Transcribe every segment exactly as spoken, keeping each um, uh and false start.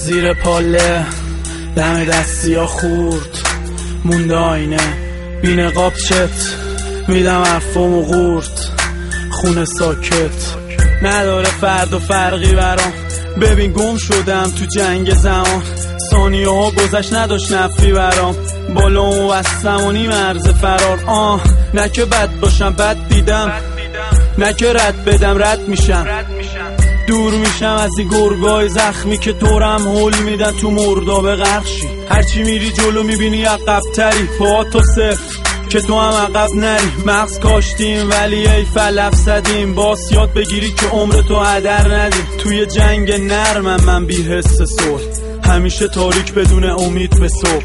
زیر پاله دم دستی ها خورد مونده آینه بی نقاب چت میدم حرفامو قورت خونه ساکت نداره فرد و فرقی برام ببین گم شدم تو جنگ زمان ثانیه ها گذشت نداشت نفی برام بالا و وستم و نیم عرض فرار آه نه که بد باشم بد دیدم نه که رد بدم رد میشم دور میشم از این گرگای زخمی که دورم هول میدن تو مردابه غرقشی هرچی میری جلو میبینی عقب تری پا تو صفر که تو هم عقب نری مغز کاشتیم ولی ای فلف زدیم باس یاد بگیری که عمر تو هدر ندی توی جنگ نرمم من بی حس صلح همیشه تاریک بدون امید به صبح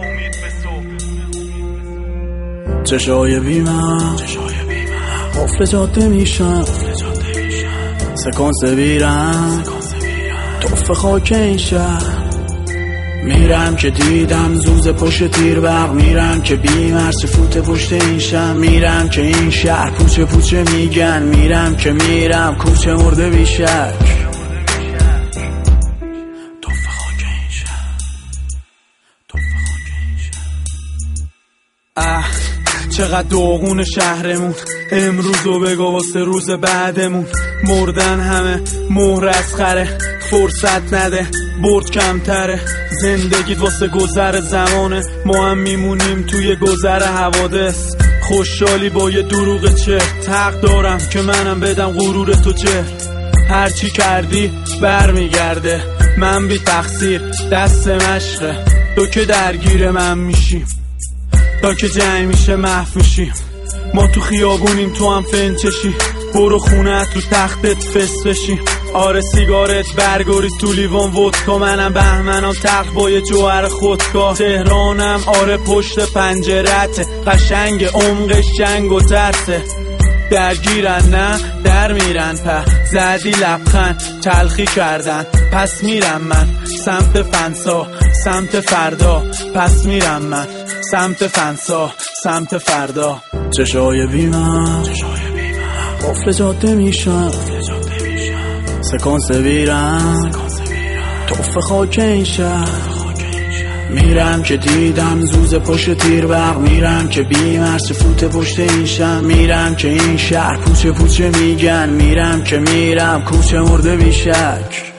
چشای بیمم قفل جاده میشم سکانس بیرم توف خاک این شهر میرم که دیدم زوز پشت تیر برق میرم که بیمرس فوت پشت این شم میرم که این شهر پوچه پوچه میگن میرم که میرم کوچه مرده بیشک توف خاک این شهر توف خاک این شهر اه چقدر داغون شهرمون امروزو بگو واسه روز بعدمون مردن همه مهر از خره فرصت نده برد کمتره زندگیت واسه گذر زمانه ما هم میمونیم توی گذر حوادث خوشحالی با یه دروغ چه حق دارم که منم بدم غرور تو چه هرچی کردی برمیگرده من بی تقصیر دست مشقه تو که درگیر من میشیم تا که جنگ میشه محو میشیم ما تو خیابونیم تو هم فنچشی برو خونه تو تختت فس بشیم آره سیگارت برگوریز تو لیوان ودکا منم بهمنم تخت با یه جوهر خودکار تهرانم آره پشت پنجرته قشنگ عمقش جنگ و ترسه درگیرن نه در میرن په زدی لبخند تلخی کردن پس میرم من سمت فنسا سمت فردا پس میرم من سمت فنسا سمت فردا چشای بیمم قفل جاده میشم سکانس بیرم توف خاک این شهر میرم که دیدم زوز پشت تیر برق میرم که بیمرس فوت پشت این شم میرم که این شهر پوچه پوچه میگن میرم که میرم کوچه مرده بیشک